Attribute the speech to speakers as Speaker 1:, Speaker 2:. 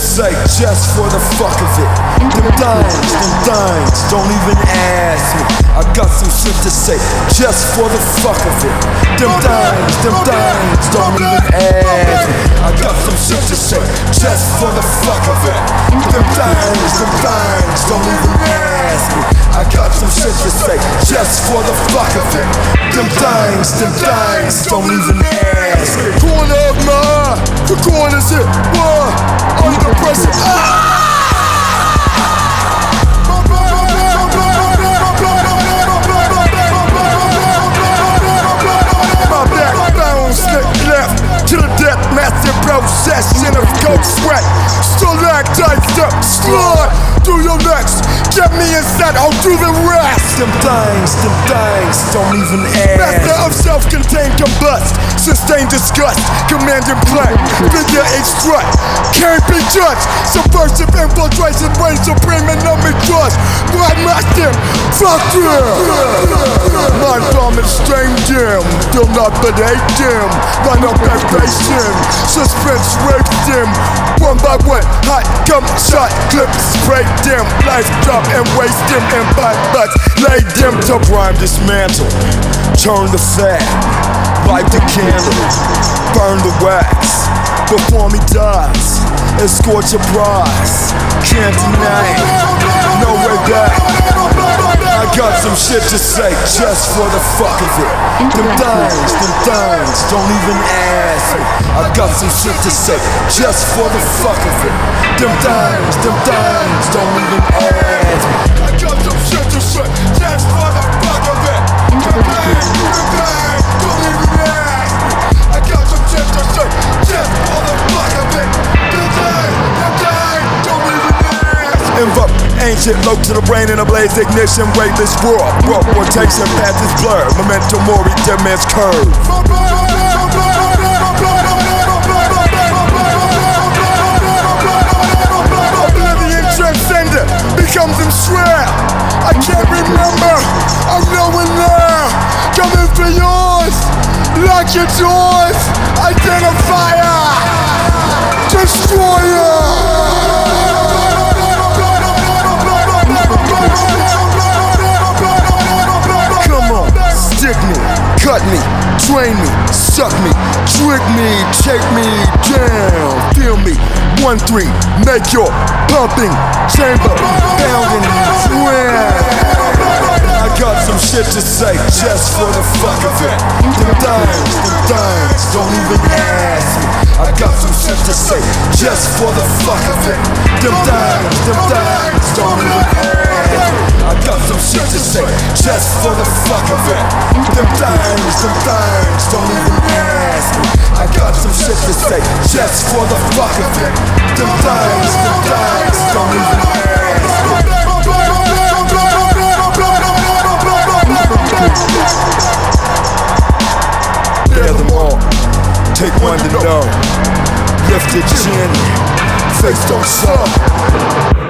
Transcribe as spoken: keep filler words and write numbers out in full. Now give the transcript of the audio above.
Speaker 1: say just for the fuck of it. Them things, them things, don't even ask me. I got some shit to say just for the fuck of it. Them things, them things, don't even ask me. I got some shit to say just for the fuck of it. Them things, them things, don't even ask me. I got some shit to say just for the fuck of it. Them things, them things, don't even ask me. Corner of my eye, the corner's it. Why? Under pressure. Ah! To the death, massive procession of coke sweat. Stalactites up, slide through your legs. Get me inside, I'll do the rest. Them things, them things, don't even ask. Master of self-contained combust, sustained disgust, commanding play, figure eight strut, can't be judged. Subversive infiltration, reign supreme and no mistrust. Blood master, fuck you. Mind bombing, strain dim, still not but hate dim. Line up that patient, suspense rape dim. One by one, hot come shot, clip, spray dim. Life drop and waste dim and bite butts. Lay dim to prime dismantle. Turn the fat, light the candle, burn the wax. Before me dies, escort your prize. Can't deny it, no way back. I got some shit to say just for the fuck of it. Them things, them things, don't even ask me. I got some shit to say just for the fuck of it. Them things, them things, don't even ask me. I got some shit to say just for the fuck of it. Them things, them things, don't even ask me. I got some shit to say just for the fuck of it. Them things, them things, don't even ask me. Invoke ancient, low to the brain in a blaze, ignition, weightless world. World rotation, path is blurred. Memento mori, dead man's curve. Oblivion transcendent becomes enshrouded. I can't remember, I'm knowing now. Coming for yours, lock your doors. Identifier, destroyer. Stick me, cut me, train me, suck me, trick me, take me down. Feel me, one three, make your pumping chamber pounding drown. I got some shit to say just for the fuck of it. Them things, them things, don't even ask me. I got some shit to say just for the fuck of it. Them things, them things, don't even ask me. I got some shit to say just for the fuck of it. Them things, them things, don't even ask me. I got some shit to say just for the fuck of it. Them things, them things, don't even ask me. Bear them all, take one to know. Lift your chin, face don't suck.